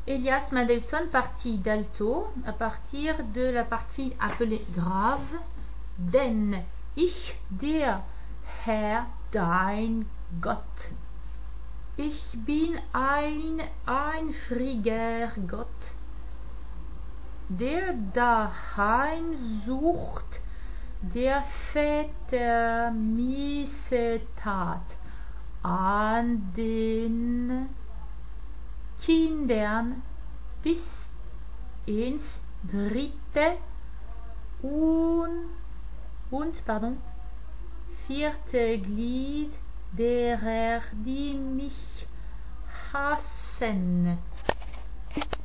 Elias Mendelssohn partit d'alto à partir de la partie appelée grave. Denn ich, der Herr, dein Gott. Ich bin ein eifriger Gott, der daheim sucht, der Väter Missetat an den Kindern bis ins dritte und vierte Glied derer, die mich hassen.